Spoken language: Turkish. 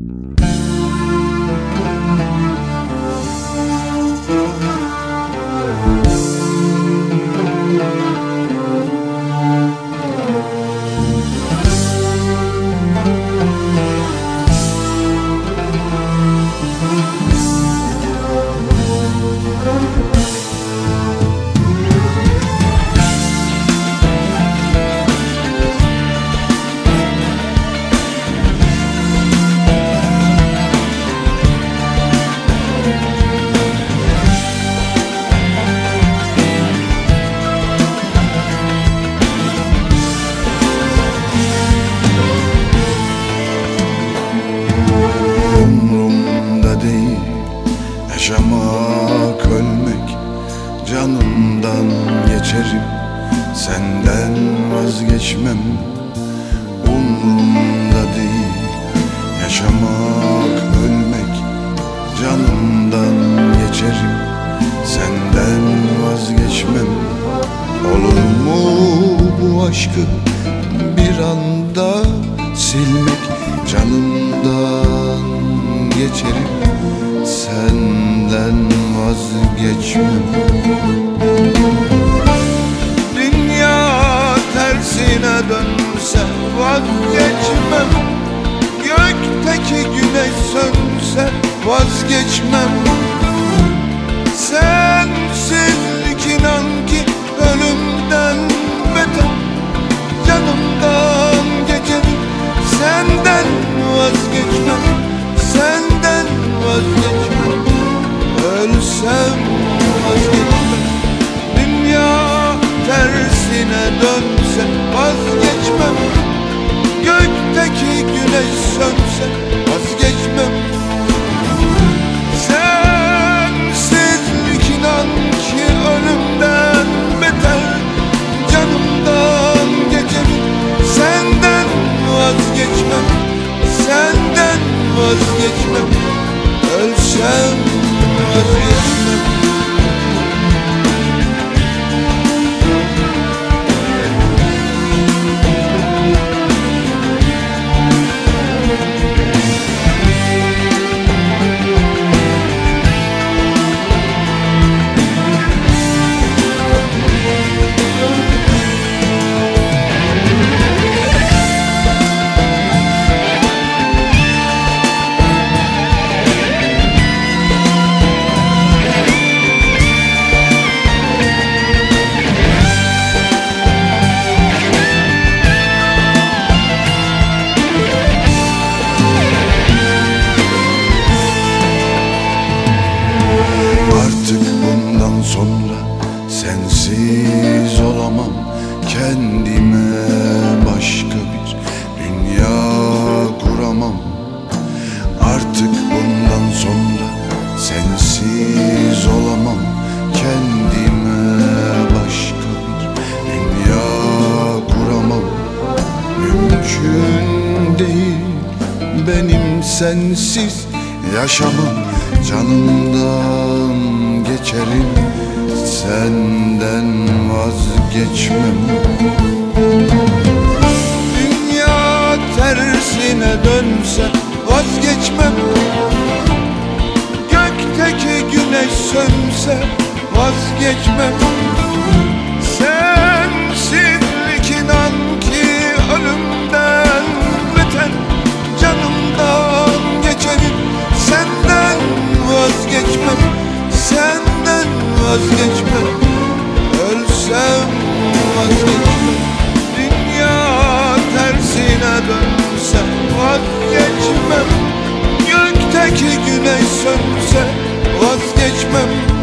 Yaşamak, ölmek, canımdan geçerim, senden vazgeçmem. Umrumda değil. Yaşamak, ölmek, canımdan geçerim, senden vazgeçmem. Olur mu bu aşkı bir anda silmek? Canımdan geçerim, senden vazgeçmem. Dünya tersine dönse vazgeçmem. Gökteki güneş sönse vazgeçmem. Sensizlik inan ki ölümden beter. Canımdan geçerim, senden vazgeçmem. Senden vazgeçmem. Ölsem vazgeçmem. Dünya tersine dönse vazgeçmem. Gökteki güneş sönse vazgeçmem. Sensizlik inan ki ölümden beter. Canımdan geçerim, senden vazgeçmem. Senden vazgeçmem. Ölsem vazgeçmem. Sonra sensiz olamam. Kendime başka bir dünya kuramam. Artık bundan sonra sensiz olamam. Kendime başka bir dünya kuramam. Mümkün değil benim sensiz yaşamam. Canımdan geçerim, senden vazgeçmem. Dünya tersine dönse vazgeçmem. Gökteki güneş sönse vazgeçmem. Sensizlik inan ki ölümden beter. Canımdan geçerim, senden vazgeçmem. Senden vazgeçmem. Ölsem vazgeçmem. Dünya tersine dönse vazgeçmem. Gökteki güneş sönse vazgeçmem.